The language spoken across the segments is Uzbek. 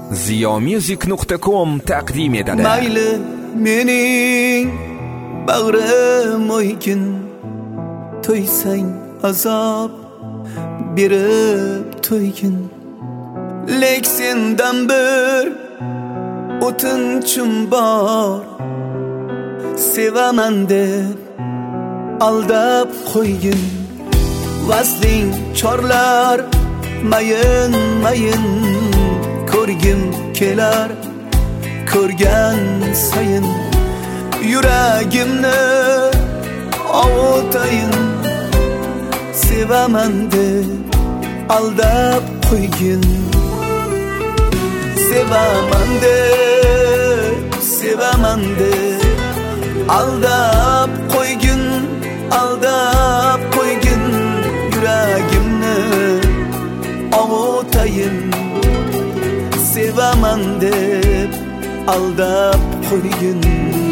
ziyomusic.com taqdim etadi. Mayli mening bag'rim o'ygin, to'ysang azob berib to'ygin. Lek sendan bir o'tinchim bor, sevaman deb aldab qo'ygin. Vasling chorlar mayin mayin, ko'rgim kelar ko'rgan sayin. Yuragimni ovutayin, sevaman deb aldab qo'ygin. Sevaman deb aldab qo'ygin, aldab qo'ygin. Yuragimni ovutayin, sevaman deb aldab qo'ygin.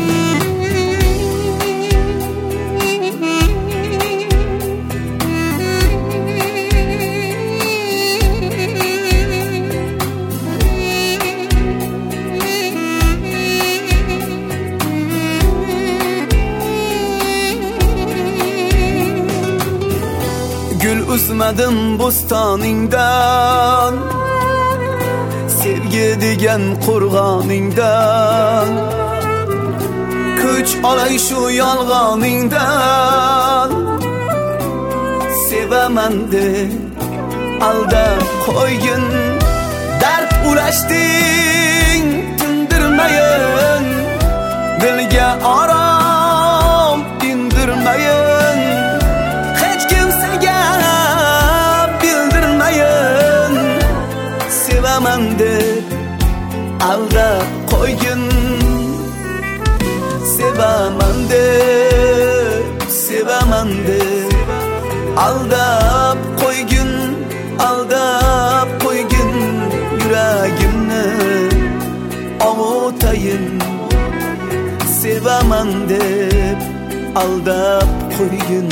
Gül uzmadim bo'stoningdan, sevgi degan qo'rg'oningdan. Kuch olay shu yolg'oningdan, sevaman deb aldab qo'ygin. Dard ulashding tindirmayin, dilga orom indirmayin. Hech kimsaga bildirmayin, sevaman deb aldab qo'ygin. Sevaman deb aldab qo'ygin, aldab qo'ygin. Yuragimni ovutayin, sevaman deb aldab qo'ygin.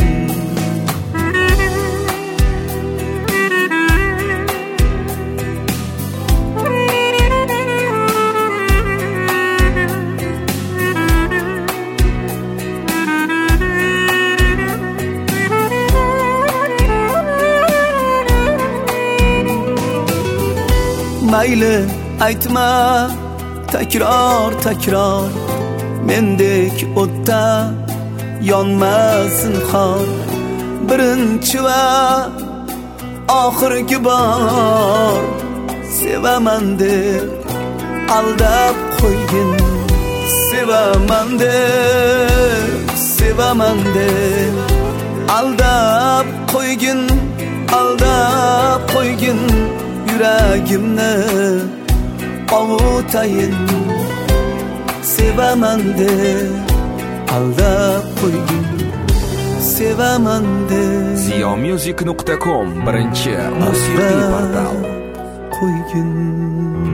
Mayli aytma takror takror, mendek o'tda yonmasin xor. Birinchi va oxirgi bor, sevaman deb aldab qo'ygin. Sevaman deb aldab qo'ygin, aldab qo'ygin. Yuragimni ovutayin, sevaman deb aldab qo'ygin. Sevaman deb ziyomusic.com birinchi musiqiy portal. qo'ygin.